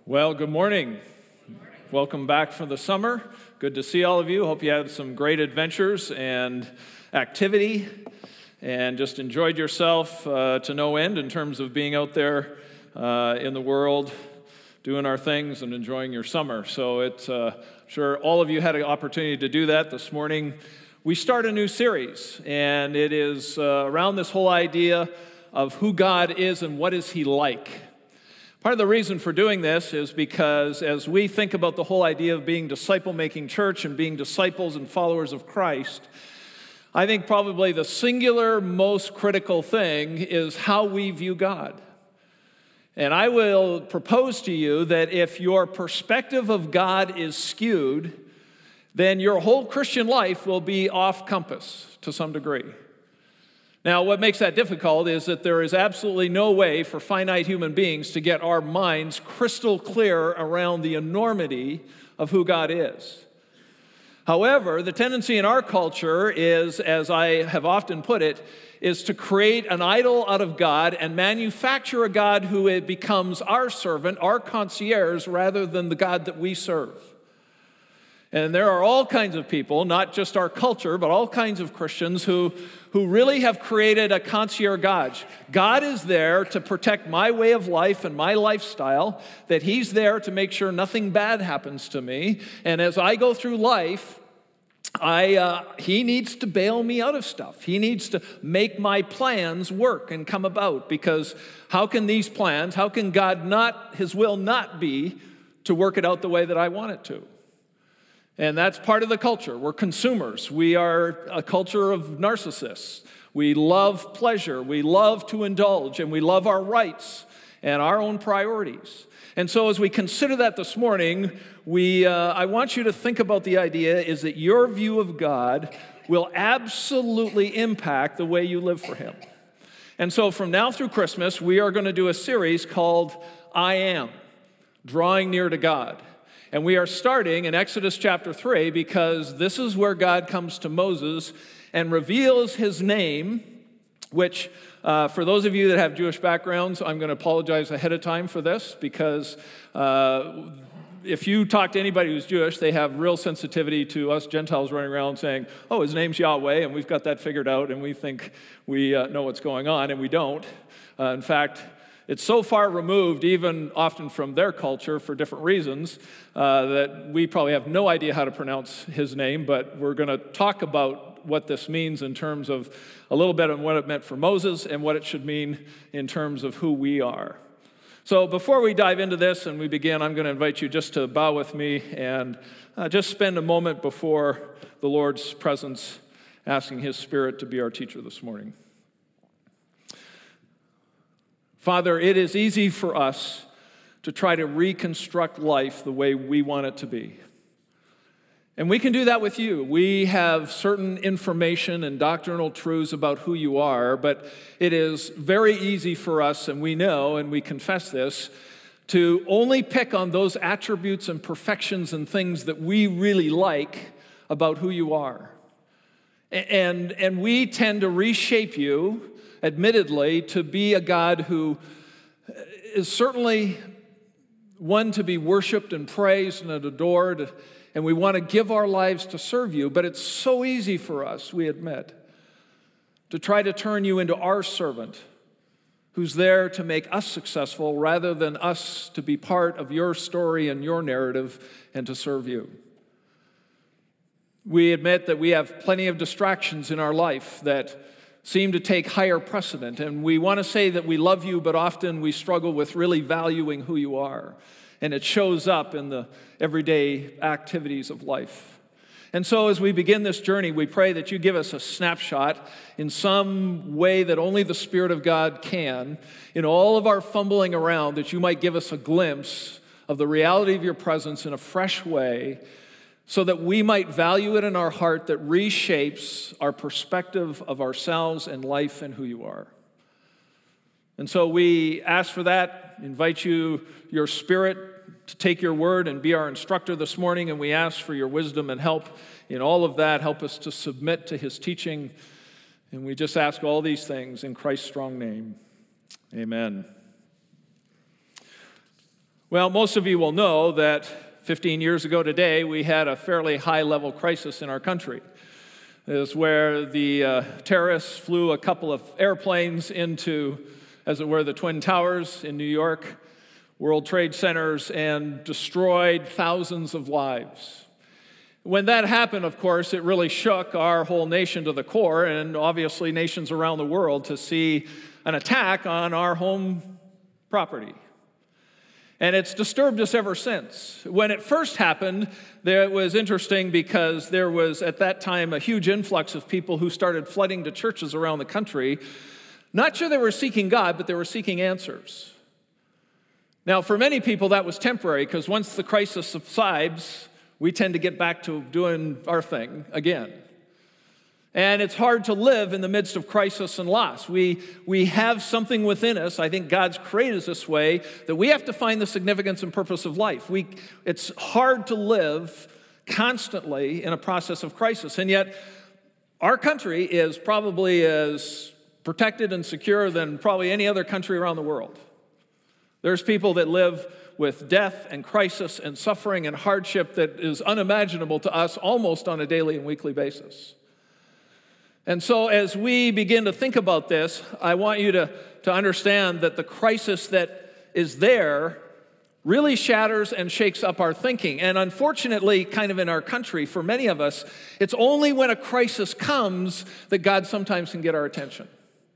Well, good morning. Welcome back from the summer. Good to see all of you. Hope you had some great adventures and activity and just enjoyed yourself to no end in terms of being out there in the world, doing our things and enjoying your summer. So it's sure all of you had an opportunity to do that this morning. We start a new series, and it is around this whole idea of who God is and what is He like. Part of the reason for doing this is because as we think about the whole idea of being disciple-making church and being disciples and followers of Christ, I think probably the singular most critical thing is how we view God. And I will propose to you that if your perspective of God is skewed, then your whole Christian life will be off compass to some degree. Now, what makes that difficult is that there is absolutely no way for finite human beings to get our minds crystal clear around the enormity of who God is. However, the tendency in our culture is, as I have often put it, is to create an idol out of God and manufacture a God who becomes our servant, our concierge, rather than the God that we serve. And there are all kinds of people, not just our culture, but all kinds of Christians who really have created a concierge God. God is there to protect my way of life and my lifestyle, that He's there to make sure nothing bad happens to me. And as I go through life, He needs to bail me out of stuff. He needs to make my plans work and come about, because how can God His will not be to work it out the way that I want it to? And that's part of the culture. We're consumers. We are a culture of narcissists. We love pleasure. We love to indulge, and we love our rights and our own priorities. And so as we consider that this morning, I want you to think about the idea is that your view of God will absolutely impact the way you live for Him. And so from now through Christmas, we are going to do a series called I Am, Drawing Near to God. And we are starting in Exodus chapter 3 because this is where God comes to Moses and reveals His name, which for those of you that have Jewish backgrounds, I'm going to apologize ahead of time for this, because if you talk to anybody who's Jewish, they have real sensitivity to us Gentiles running around saying, oh, His name's Yahweh, and we've got that figured out, and we think we know what's going on, and we don't. In fact, it's so far removed, even often from their culture for different reasons, that we probably have no idea how to pronounce His name, but we're going to talk about what this means in terms of a little bit of what it meant for Moses and what it should mean in terms of who we are. So before we dive into this and we begin, I'm going to invite you just to bow with me and just spend a moment before the Lord's presence, asking His Spirit to be our teacher this morning. Father, it is easy for us to try to reconstruct life the way we want it to be. And we can do that with you. We have certain information and doctrinal truths about who you are, but it is very easy for us, and we know, and we confess this, to only pick on those attributes and perfections and things that we really like about who you are. And we tend to reshape you, admittedly, to be a God who is certainly one to be worshiped and praised and adored, and we want to give our lives to serve you, but it's so easy for us, we admit, to try to turn you into our servant who's there to make us successful rather than us to be part of your story and your narrative and to serve you. We admit that we have plenty of distractions in our life that seem to take higher precedent, and we want to say that we love you, but often we struggle with really valuing who you are, and it shows up in the everyday activities of life. And so as we begin this journey, we pray that you give us a snapshot in some way that only the Spirit of God can, in all of our fumbling around, that you might give us a glimpse of the reality of your presence in a fresh way, so that we might value it in our heart that reshapes our perspective of ourselves and life and who you are. And so we ask for that, invite you, your Spirit, to take your word and be our instructor this morning, and we ask for your wisdom and help in all of that. Help us to submit to His teaching, and we just ask all these things in Christ's strong name. Amen. Well, most of you will know that 15 years ago today, we had a fairly high-level crisis in our country. It was where the terrorists flew a couple of airplanes into, as it were, the Twin Towers in New York, World Trade Centers, and destroyed thousands of lives. When that happened, of course, it really shook our whole nation to the core, and obviously nations around the world, to see an attack on our home property. And it's disturbed us ever since. When it first happened, it was interesting because there was, at that time, a huge influx of people who started flooding to churches around the country. Not sure they were seeking God, but they were seeking answers. Now, for many people, that was temporary, because once the crisis subsides, we tend to get back to doing our thing again. And it's hard to live in the midst of crisis and loss. We have something within us, I think God's created us this way, that we have to find the significance and purpose of life. It's hard to live constantly in a process of crisis. And yet, our country is probably as protected and secure than probably any other country around the world. There's people that live with death and crisis and suffering and hardship that is unimaginable to us almost on a daily and weekly basis. And so as we begin to think about this, I want you to understand that the crisis that is there really shatters and shakes up our thinking. And unfortunately, kind of in our country, for many of us, it's only when a crisis comes that God sometimes can get our attention.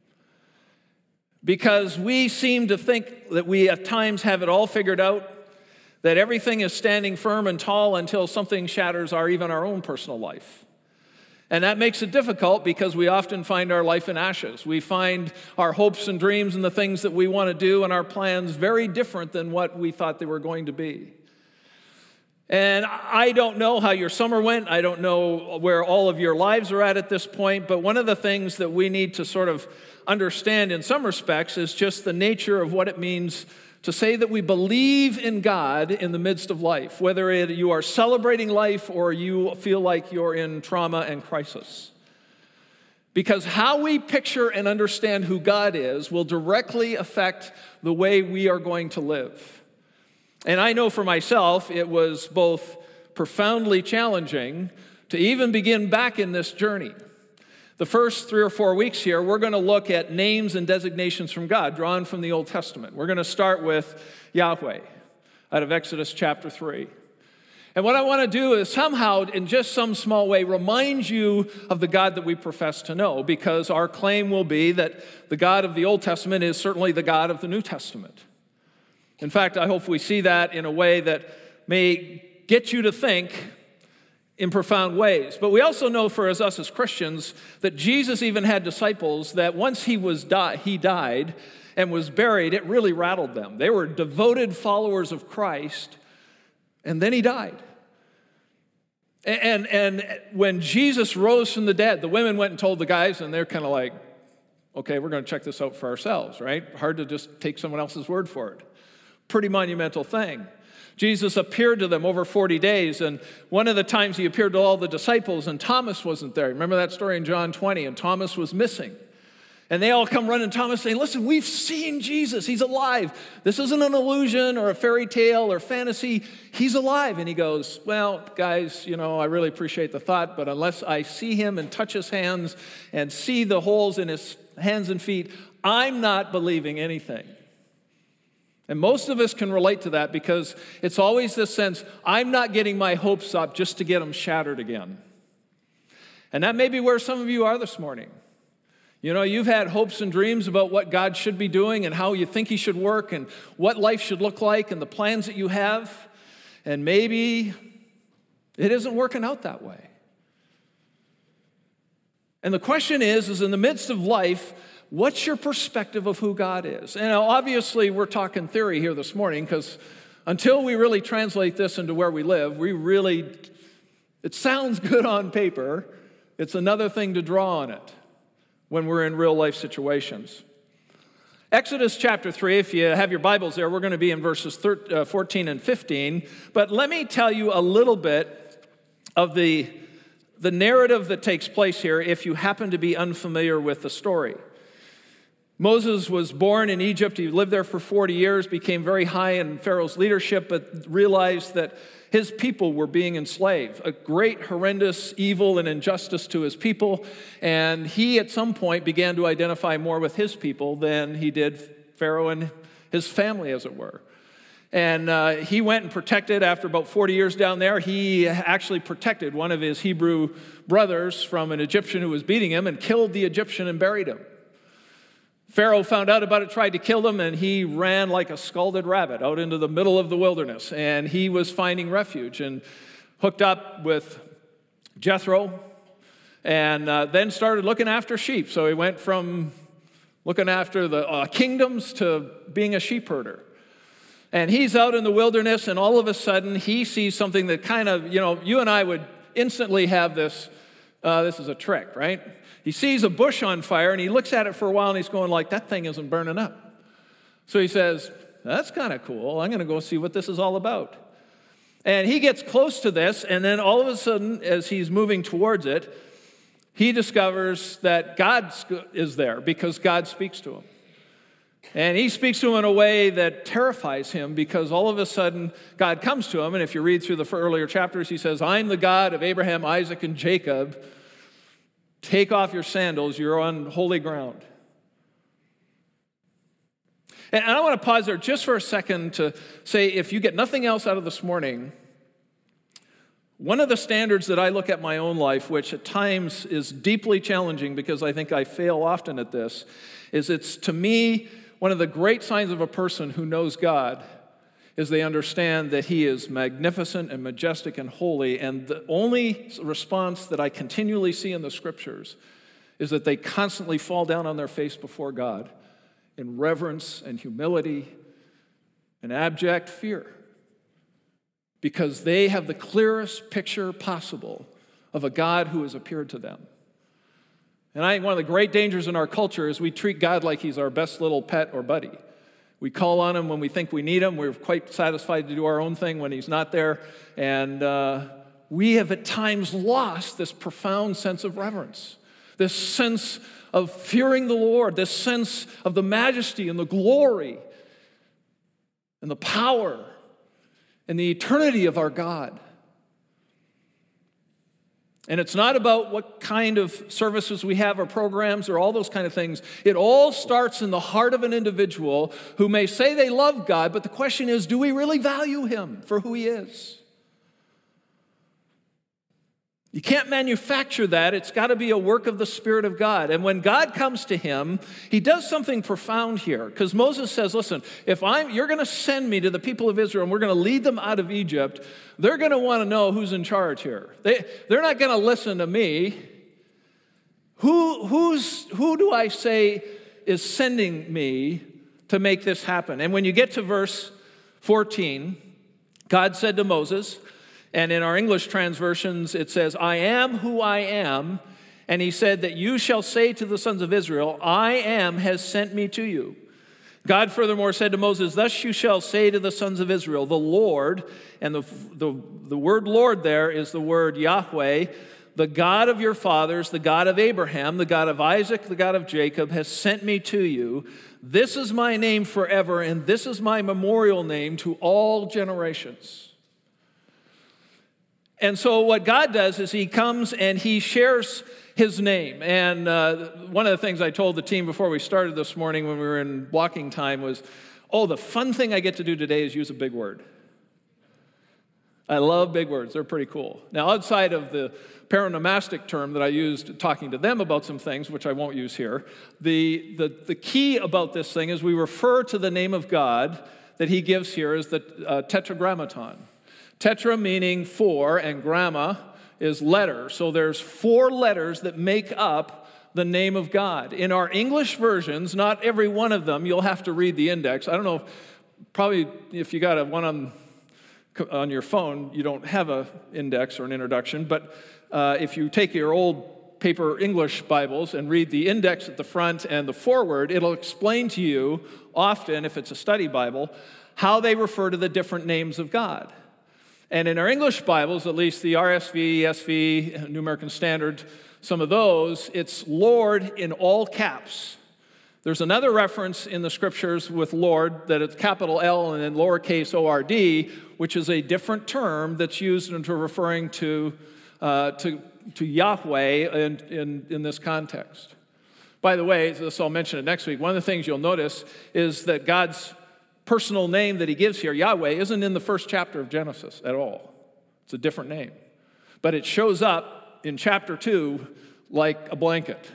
Because we seem to think that we at times have it all figured out, that everything is standing firm and tall until something shatters even our own personal life. And that makes it difficult because we often find our life in ashes. We find our hopes and dreams and the things that we want to do and our plans very different than what we thought they were going to be. And I don't know how your summer went. I don't know where all of your lives are at this point. But one of the things that we need to sort of understand in some respects is just the nature of what it means to say that we believe in God in the midst of life, whether you are celebrating life or you feel like you're in trauma and crisis. Because how we picture and understand who God is will directly affect the way we are going to live. And I know for myself, it was both profoundly challenging to even begin back in this journey. The first 3 or 4 weeks here, we're going to look at names and designations from God drawn from the Old Testament. We're going to start with Yahweh out of Exodus chapter 3. And what I want to do is somehow, in just some small way, remind you of the God that we profess to know, because our claim will be that the God of the Old Testament is certainly the God of the New Testament. In fact, I hope we see that in a way that may get you to think in profound ways. But we also know for us as Christians that Jesus even had disciples that once he died and was buried, it really rattled them. They were devoted followers of Christ, and then he died. And when Jesus rose from the dead, the women went and told the guys, and they're kind of like, okay, we're going to check this out for ourselves, right? Hard to just take someone else's word for it. Pretty monumental thing. Jesus appeared to them over 40 days, and one of the times he appeared to all the disciples, and Thomas wasn't there. Remember that story in John 20, and Thomas was missing. And they all come running to Thomas saying, listen, we've seen Jesus. He's alive. This isn't an illusion or a fairy tale or fantasy. He's alive. And he goes, well, guys, I really appreciate the thought, but unless I see him and touch his hands and see the holes in his hands and feet, I'm not believing anything. And most of us can relate to that because it's always this sense, I'm not getting my hopes up just to get them shattered again. And that may be where some of you are this morning. You've had hopes and dreams about what God should be doing and how you think he should work and what life should look like and the plans that you have. And maybe it isn't working out that way. And the question is in the midst of life, what's your perspective of who God is? And obviously, we're talking theory here this morning because until we really translate this into where we live, it sounds good on paper. It's another thing to draw on it when we're in real life situations. Exodus chapter 3, if you have your Bibles there, we're going to be in verses 14 and 15. But let me tell you a little bit of the narrative that takes place here if you happen to be unfamiliar with the story. Moses was born in Egypt. He lived there for 40 years, became very high in Pharaoh's leadership, but realized that his people were being enslaved, a great, horrendous evil and injustice to his people. And he, at some point, began to identify more with his people than he did Pharaoh and his family, as it were. And he went and protected, after about 40 years down there, he actually protected one of his Hebrew brothers from an Egyptian who was beating him and killed the Egyptian and buried him. Pharaoh found out about it, tried to kill him, and he ran like a scalded rabbit out into the middle of the wilderness. And he was finding refuge and hooked up with Jethro and then started looking after sheep. So he went from looking after the kingdoms to being a sheep herder. And he's out in the wilderness, and all of a sudden he sees something that kind of, you and I would instantly have this is a trick, right? He sees a bush on fire, and he looks at it for a while, and he's going like, that thing isn't burning up. So he says, that's kind of cool. I'm going to go see what this is all about. And he gets close to this, and then all of a sudden, as he's moving towards it, he discovers that God is there because God speaks to him. And he speaks to him in a way that terrifies him because all of a sudden God comes to him. And if you read through the earlier chapters, he says, I'm the God of Abraham, Isaac, and Jacob. Take off your sandals. You're on holy ground. And I want to pause there just for a second to say, if you get nothing else out of this morning, one of the standards that I look at my own life, which at times is deeply challenging because I think I fail often at this, is it's, to me, one of the great signs of a person who knows God is they understand that he is magnificent and majestic and holy, and the only response that I continually see in the scriptures is that they constantly fall down on their face before God in reverence and humility and abject fear because they have the clearest picture possible of a God who has appeared to them. And I think one of the great dangers in our culture is we treat God like he's our best little pet or buddy. We call on him when we think we need him. We're quite satisfied to do our own thing when he's not there. And we have at times lost this profound sense of reverence, this sense of fearing the Lord, this sense of the majesty and the glory and the power and the eternity of our God. And it's not about what kind of services we have or programs or all those kind of things. It all starts in the heart of an individual who may say they love God, but the question is, do we really value him for who he is? You can't manufacture that. It's got to be a work of the Spirit of God. And when God comes to him, he does something profound here. Because Moses says, listen, you're going to send me to the people of Israel and we're going to lead them out of Egypt, they're going to want to know who's in charge here. They're not going to listen to me. Who do I say is sending me to make this happen? And when you get to verse 14, God said to Moses, and in our English transversions, it says, I am who I am. And he said that you shall say to the sons of Israel, I am has sent me to you. God furthermore said to Moses, thus you shall say to the sons of Israel, the Lord, and the word Lord there is the word Yahweh, the God of your fathers, the God of Abraham, the God of Isaac, the God of Jacob, has sent me to you. This is my name forever, and this is my memorial name to all generations. And so what God does is he comes and he shares his name. And one of the things I told the team before we started this morning when we were in walking time was, the fun thing I get to do today is use a big word. I love big words. They're pretty cool. Now, outside of the paronomastic term that I used talking to them about some things, which I won't use here, the key about this thing is we refer to the name of God that he gives here as the tetragrammaton. Tetra meaning four, and gramma is letter. So there's 4 letters that make up the name of God. In our English versions, not every one of them, you'll have to read the index. I don't know, probably if you got one on your phone, you don't have an index or an introduction, but if you take your old paper English Bibles and read the index at the front and the foreword, it'll explain to you, often if it's a study Bible, how they refer to the different names of God. And in our English Bibles, at least the RSV, ESV, New American Standard, some of those, it's Lord in all caps. There's another reference in the scriptures with Lord that it's capital L and then lowercase O-R-D, which is a different term that's used into referring to Yahweh in this context. By the way, this I'll mention it next week, one of the things you'll notice is that God's personal name that he gives here, Yahweh, isn't in the first chapter of Genesis at all. It's a different name. But it shows up in chapter 2 like a blanket.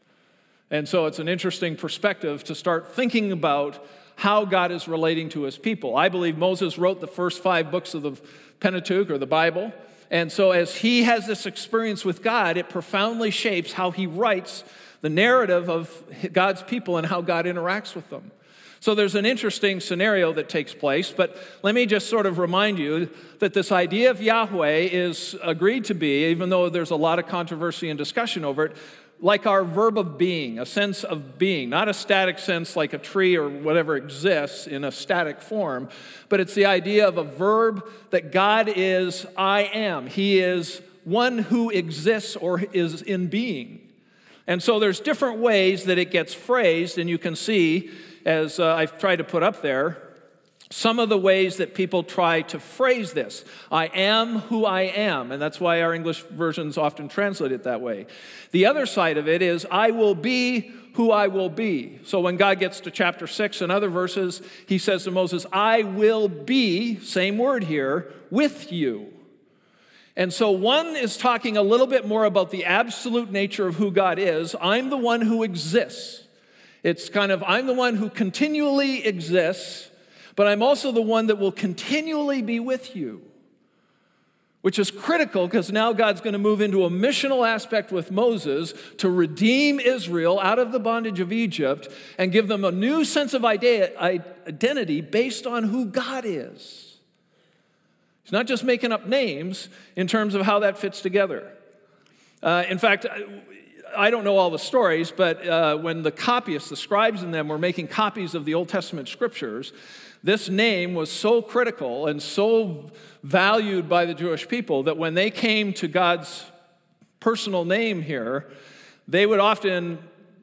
And so it's an interesting perspective to start thinking about how God is relating to his people. I believe Moses wrote the first 5 books of the Pentateuch or the Bible. And so as he has this experience with God, it profoundly shapes how he writes the narrative of God's people and how God interacts with them. So there's an interesting scenario that takes place, but let me just sort of remind you that this idea of Yahweh is agreed to be, even though there's a lot of controversy and discussion over it, like our verb of being, a sense of being, not a static sense like a tree or whatever exists in a static form, but it's the idea of a verb that God is I am. He is one who exists or is in being. And so there's different ways that it gets phrased, and you can see, as I've tried to put up there, some of the ways that people try to phrase this. I am who I am, and that's why our English versions often translate it that way. The other side of it is, I will be who I will be. So when God gets to chapter 6 and other verses, he says to Moses, I will be, same word here, with you. And so one is talking a little bit more about the absolute nature of who God is. I'm the one who exists. It's kind of, I'm the one who continually exists, but I'm also the one that will continually be with you, which is critical because now God's going to move into a missional aspect with Moses to redeem Israel out of the bondage of Egypt and give them a new sense of identity based on who God is. He's not just making up names in terms of how that fits together. In fact, I don't know all the stories, but when the copyists, the scribes in them, were making copies of the Old Testament scriptures, this name was so critical and so valued by the Jewish people that when they came to God's personal name here, they would often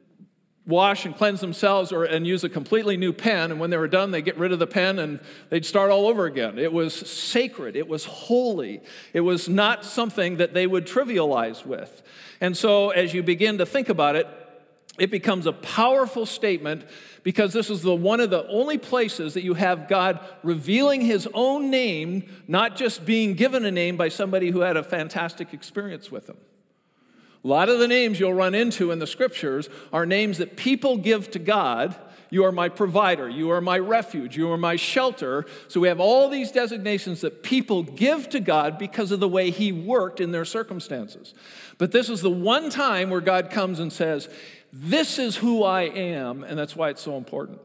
wash and cleanse themselves and use a completely new pen, and when they were done, they'd get rid of the pen and they'd start all over again. It was sacred. It was holy. It was not something that they would trivialize with. And so as you begin to think about it, it becomes a powerful statement because this is one of the only places that you have God revealing his own name, not just being given a name by somebody who had a fantastic experience with him. A lot of the names you'll run into in the scriptures are names that people give to God. You are my provider. You are my refuge. You are my shelter. So we have all these designations that people give to God because of the way he worked in their circumstances. But this is the one time where God comes and says, this is who I am, and that's why it's so important.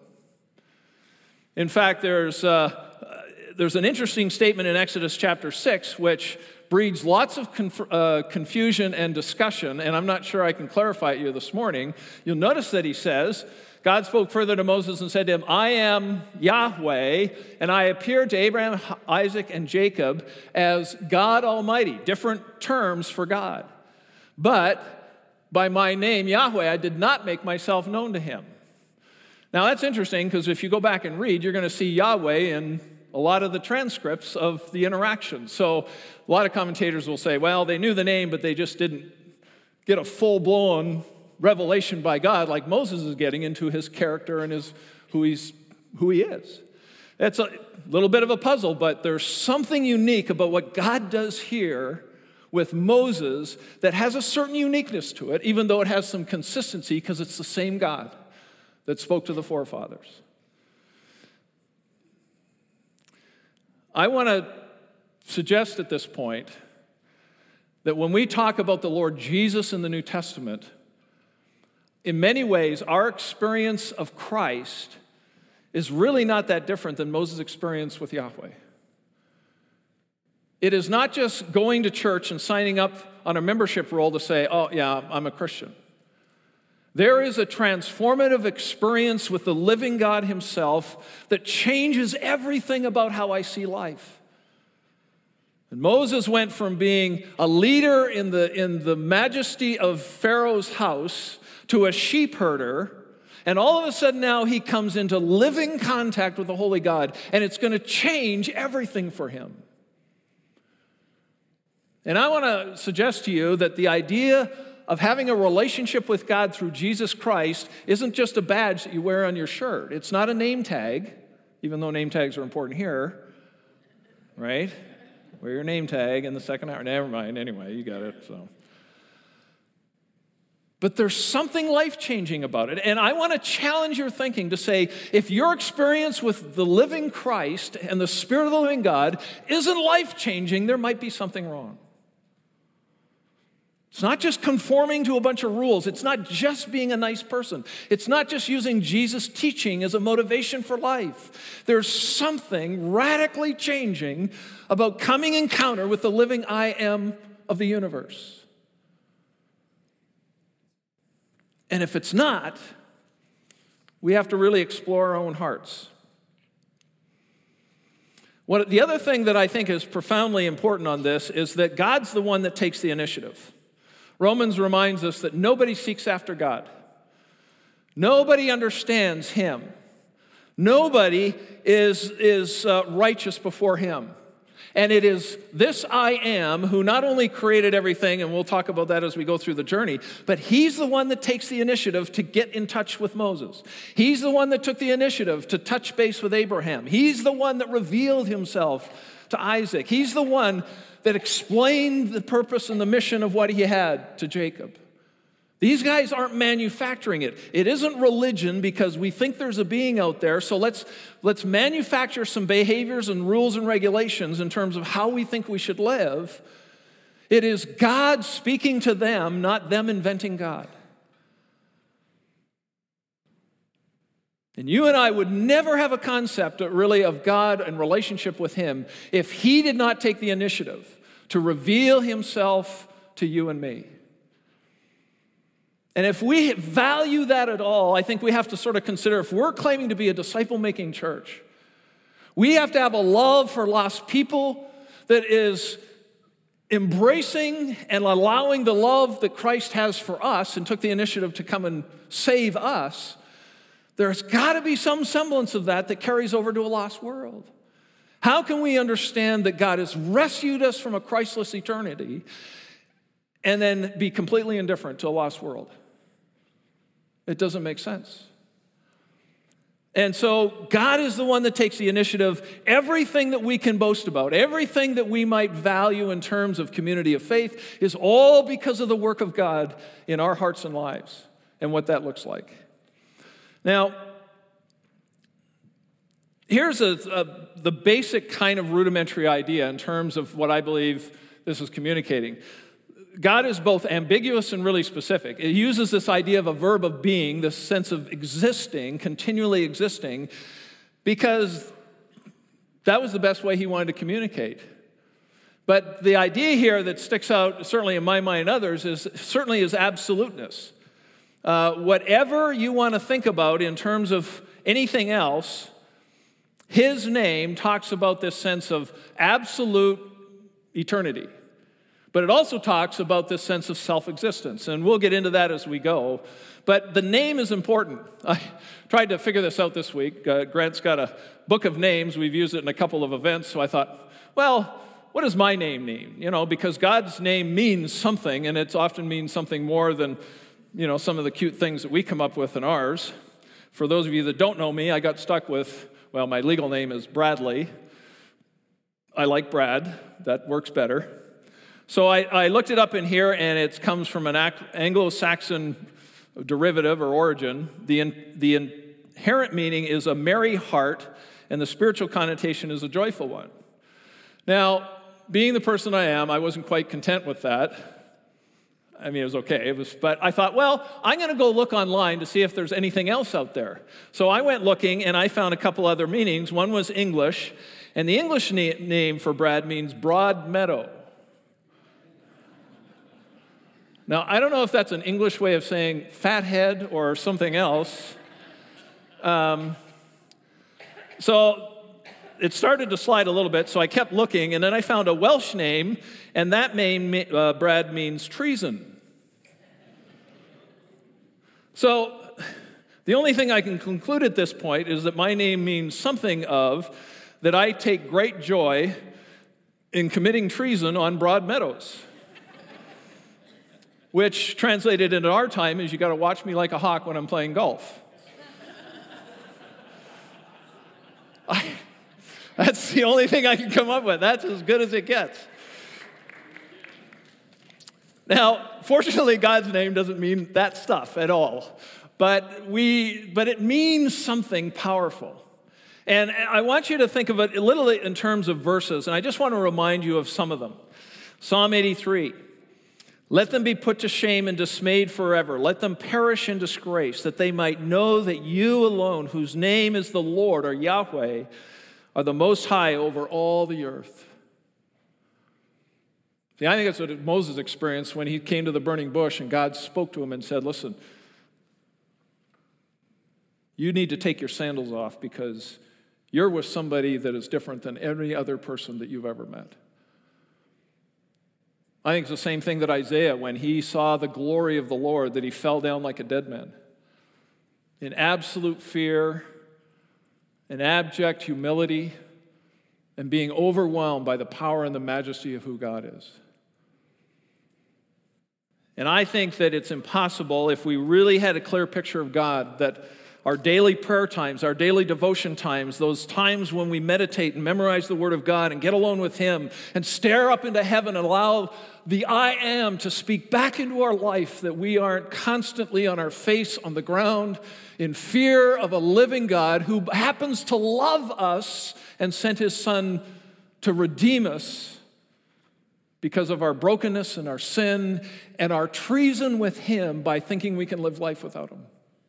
In fact, there's an interesting statement in Exodus chapter 6, which breeds lots of confusion and discussion, and I'm not sure I can clarify it to you this morning. You'll notice that he says, God spoke further to Moses and said to him, I am Yahweh, and I appeared to Abraham, Isaac, and Jacob as God Almighty, different terms for God. But by my name, Yahweh, I did not make myself known to him. Now that's interesting because if you go back and read, you're going to see Yahweh in a lot of the transcripts of the interaction. So a lot of commentators will say, well, they knew the name, but they just didn't get a full-blown revelation by God like Moses is getting into his character and who he is. It's a little bit of a puzzle, but there's something unique about what God does here with Moses that has a certain uniqueness to it, even though it has some consistency because it's the same God that spoke to the forefathers. I want to suggest at this point that when we talk about the Lord Jesus in the New Testament, in many ways, our experience of Christ is really not that different than Moses' experience with Yahweh. It is not just going to church and signing up on a membership roll to say, oh, yeah, I'm a Christian. There is a transformative experience with the living God himself that changes everything about how I see life. And Moses went from being a leader in the majesty of Pharaoh's house to a sheep herder, And all of a sudden now he comes into living contact with the Holy God, and it's going to change everything for him. And I want to suggest to you that the idea of having a relationship with God through Jesus Christ isn't just a badge that you wear on your shirt. It's not a name tag, even though name tags are important here, right? Wear your name tag in the second hour. Never mind. Anyway, you got it. So, but there's something life-changing about it. And I want to challenge your thinking to say, if your experience with the living Christ and the Spirit of the living God isn't life-changing, there might be something wrong. It's not just conforming to a bunch of rules. It's not just being a nice person. It's not just using Jesus' teaching as a motivation for life. There's something radically changing about coming in encounter with the living I am of the universe. And if it's not, we have to really explore our own hearts. The other thing that I think is profoundly important on this is that God's the one that takes the initiative. Romans reminds us that nobody seeks after God. Nobody understands him. Nobody is righteous before him. And it is this I am who not only created everything, and we'll talk about that as we go through the journey, but he's the one that takes the initiative to get in touch with Moses. He's the one that took the initiative to touch base with Abraham. He's the one that revealed himself to Isaac. He's the one that explained the purpose and the mission of what he had to Jacob. These guys aren't manufacturing it. It isn't religion because we think there's a being out there, so let's manufacture some behaviors and rules and regulations in terms of how we think we should live. It is God speaking to them, not them inventing God. And you and I would never have a concept really of God and relationship with him if he did not take the initiative to reveal himself to you and me. And if we value that at all, I think we have to sort of consider, if we're claiming to be a disciple-making church, we have to have a love for lost people that is embracing and allowing the love that Christ has for us and took the initiative to come and save us. There's got to be some semblance of that carries over to a lost world. How can we understand that God has rescued us from a Christless eternity and then be completely indifferent to a lost world? It doesn't make sense. And so God is the one that takes the initiative. Everything that we can boast about, everything that we might value in terms of community of faith is all because of the work of God in our hearts and lives and what that looks like. Now, here's the basic kind of rudimentary idea in terms of what I believe this is communicating. God is both ambiguous and really specific. It uses this idea of a verb of being, this sense of existing, continually existing, because that was the best way he wanted to communicate. But the idea here that sticks out, certainly in my mind and others, is absoluteness. Whatever you want to think about in terms of anything else, his name talks about this sense of absolute eternity. But it also talks about this sense of self-existence, and we'll get into that as we go. But the name is important. I tried to figure this out this week. Grant's got a book of names. We've used it in a couple of events, so I thought, well, what does my name mean? Because God's name means something, and it often means something more than, some of the cute things that we come up with in ours. For those of you that don't know me, I got stuck with, my legal name is Bradley. I like Brad. That works better. So I looked it up in here, and it comes from an Anglo-Saxon derivative or origin. The inherent meaning is a merry heart, and the spiritual connotation is a joyful one. Now, being the person I am, I wasn't quite content with that. I mean, it was okay. But I thought, I'm going to go look online to see if there's anything else out there. So I went looking, and I found a couple other meanings. One was English, and the English name for Brad means broad meadow. Now, I don't know if that's an English way of saying fathead or something else. So it started to slide a little bit, so I kept looking, and then I found a Welsh name, and that name, Brad, means treason. So The only thing I can conclude at this point is that my name means something of that I take great joy in committing treason on Broad Meadows, which translated into our time is you got to watch me like a hawk when I'm playing golf. That's the only thing I can come up with. That's as good as it gets. Now, fortunately, God's name doesn't mean that stuff at all, but it means something powerful. And I want you to think of it literally in terms of verses, and I just want to remind you of some of them. Psalm 83, let them be put to shame and dismayed forever. Let them perish in disgrace, that they might know that you alone, whose name is the Lord or Yahweh, are the most high over all the earth. See, I think that's what Moses experienced when he came to the burning bush and God spoke to him and said, listen, you need to take your sandals off because you're with somebody that is different than every other person that you've ever met. I think it's the same thing that Isaiah, when he saw the glory of the Lord, that he fell down like a dead man. In absolute fear, in abject humility, and being overwhelmed by the power and the majesty of who God is. And I think that it's impossible, if we really had a clear picture of God, that our daily prayer times, our daily devotion times, those times when we meditate and memorize the Word of God and get alone with Him and stare up into heaven and allow the I Am to speak back into our life, that we aren't constantly on our face on the ground in fear of a living God who happens to love us and sent His Son to redeem us because of our brokenness and our sin and our treason with Him by thinking we can live life without Him.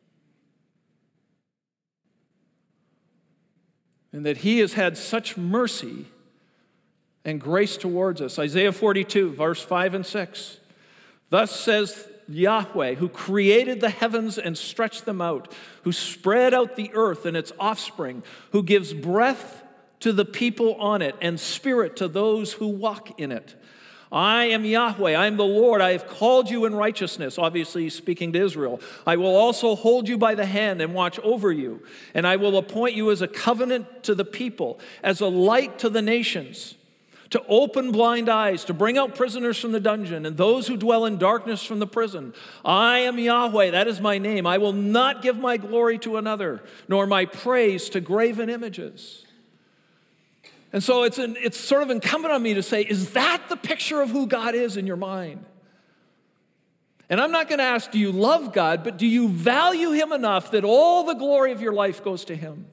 And that He has had such mercy and grace towards us. Isaiah 42, verse 5 and 6. Thus says Yahweh, who created the heavens and stretched them out, who spread out the earth and its offspring, who gives breath to the people on it and spirit to those who walk in it. I am Yahweh, I am the Lord, I have called you in righteousness. Obviously, he's speaking to Israel. I will also hold you by the hand and watch over you, and I will appoint you as a covenant to the people, as a light to the nations, to open blind eyes, to bring out prisoners from the dungeon, and those who dwell in darkness from the prison. I am Yahweh, that is my name. I will not give my glory to another, nor my praise to graven images. And so it's sort of incumbent on me to say, is that the picture of who God is in your mind? And I'm not going to ask, do you love God, but do you value Him enough that all the glory of your life goes to Him?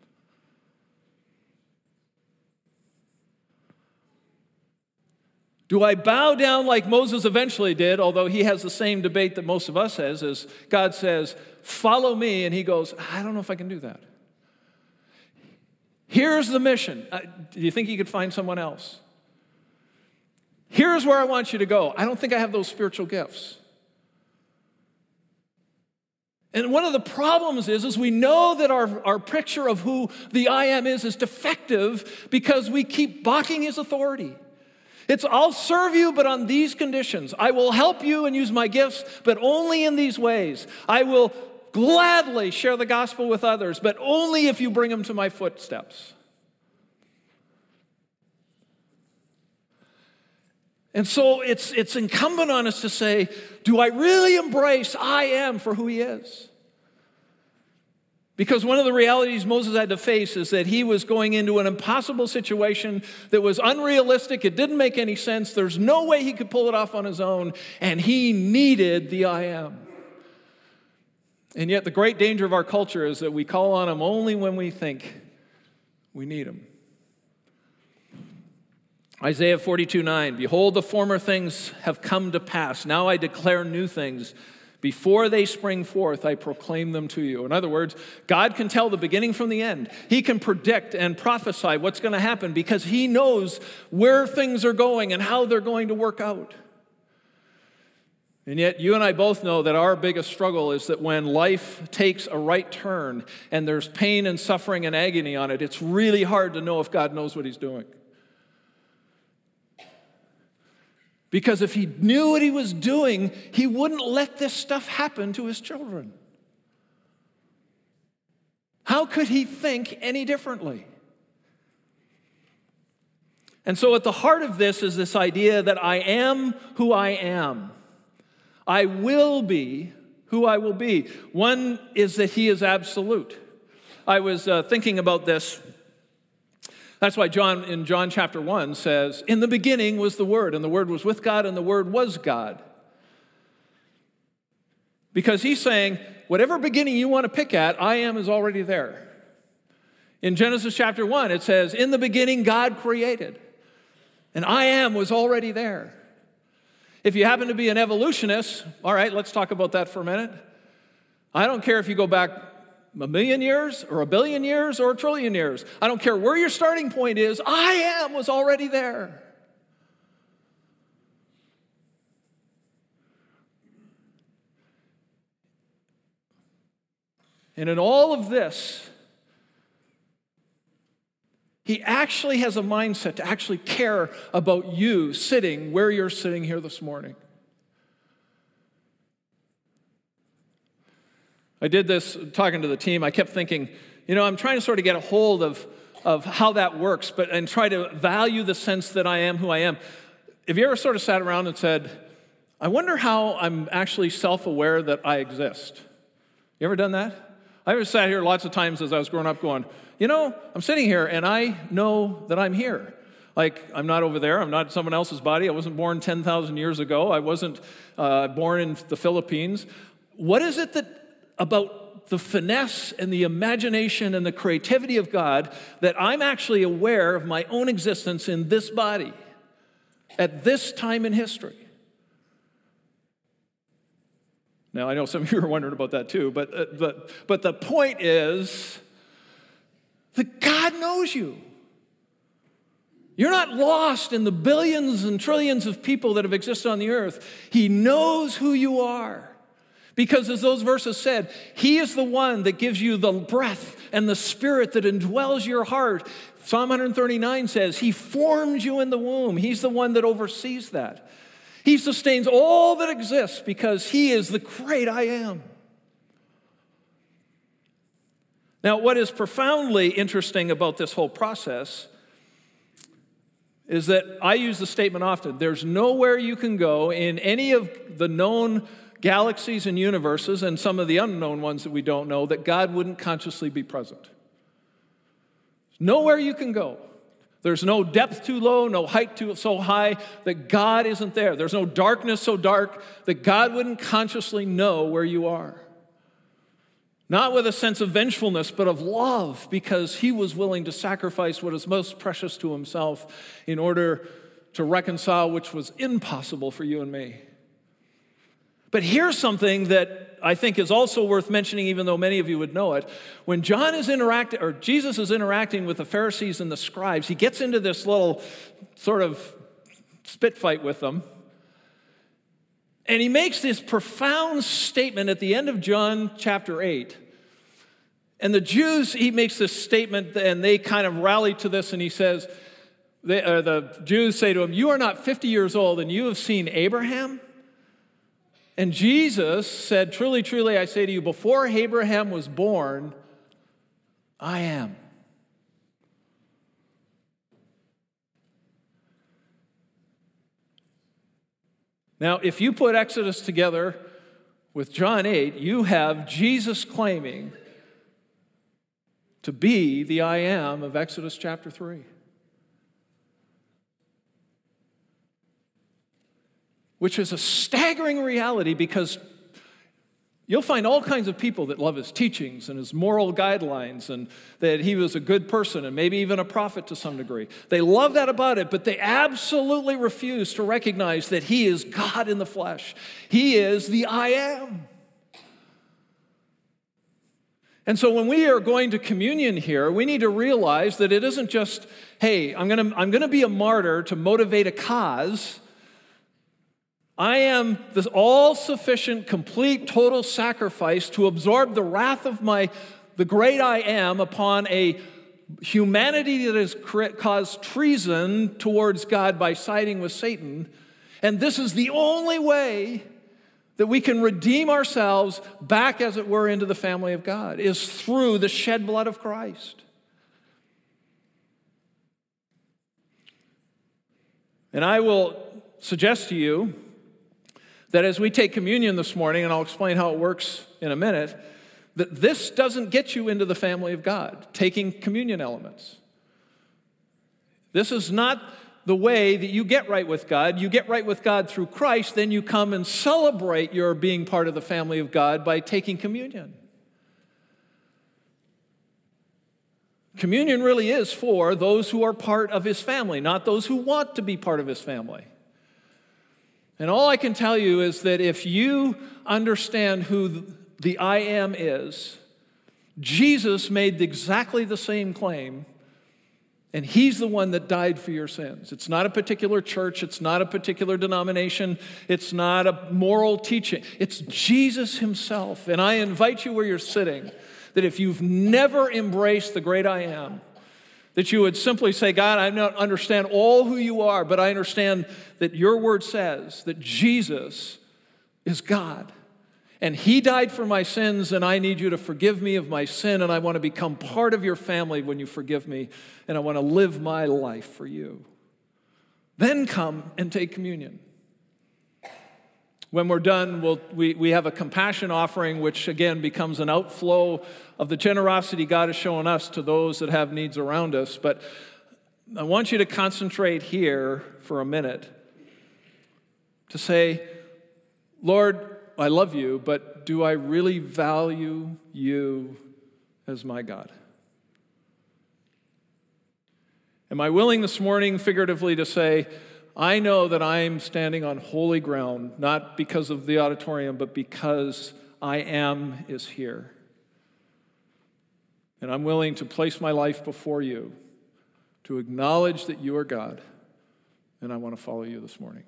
Do I bow down like Moses eventually did, although he has the same debate that most of us has, as God says, follow me, and he goes, I don't know if I can do that. Here's the mission. Do you think you could find someone else? Here's where I want you to go. I don't think I have those spiritual gifts. And one of the problems is we know that our picture of who the I Am is defective because we keep balking His authority. It's, I'll serve you, but on these conditions. I will help you and use my gifts, but only in these ways. I will gladly share the gospel with others, but only if you bring them to my footsteps. And so it's incumbent on us to say, do I really embrace I Am for who He is? Because one of the realities Moses had to face is that he was going into an impossible situation that was unrealistic. It didn't make any sense. There's no way he could pull it off on his own, and he needed the I Am. And yet the great danger of our culture is that we call on Him only when we think we need Him. Isaiah 42:9, behold, the former things have come to pass. Now I declare new things. Before they spring forth, I proclaim them to you. In other words, God can tell the beginning from the end. He can predict and prophesy what's going to happen because He knows where things are going and how they're going to work out. And yet, you and I both know that our biggest struggle is that when life takes a right turn and there's pain and suffering and agony on it, it's really hard to know if God knows what He's doing. Because if He knew what He was doing, He wouldn't let this stuff happen to His children. How could he think any differently? And so at the heart of this is this idea that I am who I am. I will be who I will be. One is that he is absolute. I was thinking about this. That's why John, in John chapter 1, says, in the beginning was the Word, and the Word was with God, and the Word was God. Because he's saying, whatever beginning you want to pick at, I am is already there. In Genesis chapter 1, it says, in the beginning God created, and I am was already there. If you happen to be an evolutionist, all right, let's talk about that for a minute. I don't care if you go back 1,000,000 years or 1,000,000,000 years or 1,000,000,000,000 years. I don't care where your starting point is, I am was already there. And in all of this, he actually has a mindset to actually care about you sitting where you're sitting here this morning. I did this talking to the team. I kept thinking, I'm trying to sort of get a hold of how that works, and try to value the sense that I am who I am. Have you ever sort of sat around and said, I wonder how I'm actually self-aware that I exist? You ever done that? I ever sat here lots of times as I was growing up going, I'm sitting here and I know that I'm here. Like, I'm not over there. I'm not someone else's body. I wasn't born 10,000 years ago. I wasn't born in the Philippines. What is it about the finesse and the imagination and the creativity of God that I'm actually aware of my own existence in this body at this time in history? Now, I know some of you are wondering about that too, but the point is that God knows you. You're not lost in the billions and trillions of people that have existed on the earth. He knows who you are. Because as those verses said, he is the one that gives you the breath and the spirit that indwells your heart. Psalm 139 says, he formed you in the womb. He's the one that oversees that. He sustains all that exists because he is the great I am. Now, what is profoundly interesting about this whole process is that I use the statement often, there's nowhere you can go in any of the known galaxies and universes and some of the unknown ones that we don't know that God wouldn't consciously be present. Nowhere you can go. There's no depth too low, no height too so high that God isn't there. There's no darkness so dark that God wouldn't consciously know where you are. Not with a sense of vengefulness, but of love, because he was willing to sacrifice what is most precious to himself in order to reconcile which was impossible for you and me. But here's something that I think is also worth mentioning, even though many of you would know it. When Jesus is interacting with the Pharisees and the scribes, he gets into this little sort of spit fight with them. And he makes this profound statement at the end of John chapter 8. And the Jews, he makes this statement, and they kind of rally to this, and he says, the Jews say to him, you are not 50 years old, and you have seen Abraham? And Jesus said, truly, truly, I say to you, before Abraham was born, I am. Now, if you put Exodus together with John 8, you have Jesus claiming to be the I am of Exodus chapter 3. Which is a staggering reality because you'll find all kinds of people that love his teachings and his moral guidelines and that he was a good person and maybe even a prophet to some degree. They love that about it, but they absolutely refuse to recognize that he is God in the flesh. He is the I am. And so when we are going to communion here, we need to realize that it isn't just, hey, I'm going to be a martyr to motivate a cause. I am this all-sufficient, complete, total sacrifice to absorb the wrath of the great I am upon a humanity that has caused treason towards God by siding with Satan. And this is the only way that we can redeem ourselves back, as it were, into the family of God, is through the shed blood of Christ. And I will suggest to you that as we take communion this morning, and I'll explain how it works in a minute, that this doesn't get you into the family of God, taking communion elements. This is not the way that you get right with God. You get right with God through Christ, then you come and celebrate your being part of the family of God by taking communion. Communion really is for those who are part of his family, not those who want to be part of his family. And all I can tell you is that if you understand who the I am is, Jesus made exactly the same claim, and he's the one that died for your sins. It's not a particular church. It's not a particular denomination. It's not a moral teaching. It's Jesus himself. And I invite you where you're sitting, that if you've never embraced the great I am, that you would simply say, God, I don't understand all who you are, but I understand that your word says that Jesus is God. And he died for my sins, and I need you to forgive me of my sin, and I want to become part of your family when you forgive me, and I want to live my life for you. Then come and take communion. When we're done, we have a compassion offering, which again becomes an outflow of the generosity God has shown us to those that have needs around us. But I want you to concentrate here for a minute to say, Lord, I love you, but do I really value you as my God? Am I willing this morning, figuratively, to say, I know that I'm standing on holy ground, not because of the auditorium, but because I am is here. And I'm willing to place my life before you, to acknowledge that you are God, and I want to follow you this morning.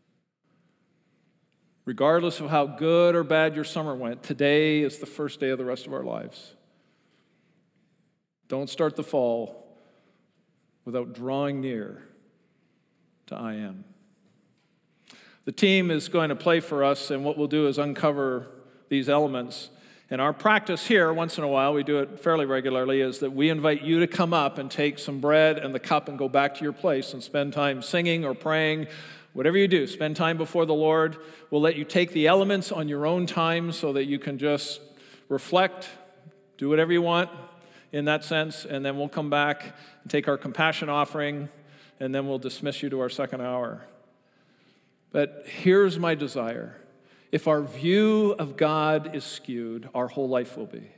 Regardless of how good or bad your summer went, today is the first day of the rest of our lives. Don't start the fall without drawing near to I am. The team is going to play for us, and what we'll do is uncover these elements. And our practice here, once in a while, we do it fairly regularly, is that we invite you to come up and take some bread and the cup and go back to your place and spend time singing or praying. Whatever you do, spend time before the Lord. We'll let you take the elements on your own time so that you can just reflect, do whatever you want in that sense, and then we'll come back and take our compassion offering, and then we'll dismiss you to our second hour. But here's my desire. If our view of God is skewed, our whole life will be.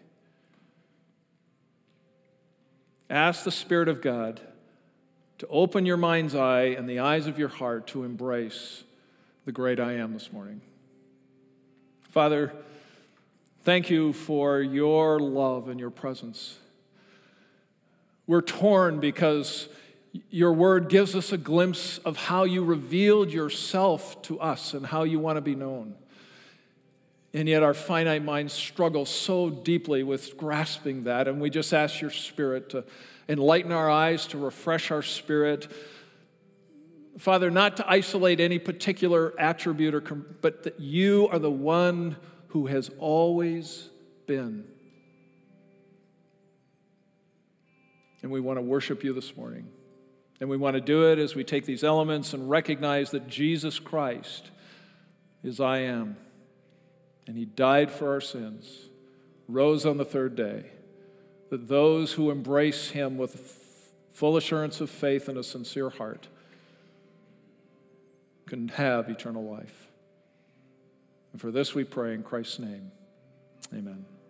Ask the Spirit of God to open your mind's eye and the eyes of your heart to embrace the great I am this morning. Father, thank you for your love and your presence. We're torn because your word gives us a glimpse of how you revealed yourself to us and how you want to be known. And yet our finite minds struggle so deeply with grasping that, and we just ask your Spirit to enlighten our eyes, to refresh our spirit. Father, not to isolate any particular attribute, but that you are the one who has always been. And we want to worship you this morning. And we want to do it as we take these elements and recognize that Jesus Christ is I am. And he died for our sins, rose on the third day, that those who embrace him with full assurance of faith and a sincere heart can have eternal life. And for this we pray in Christ's name. Amen.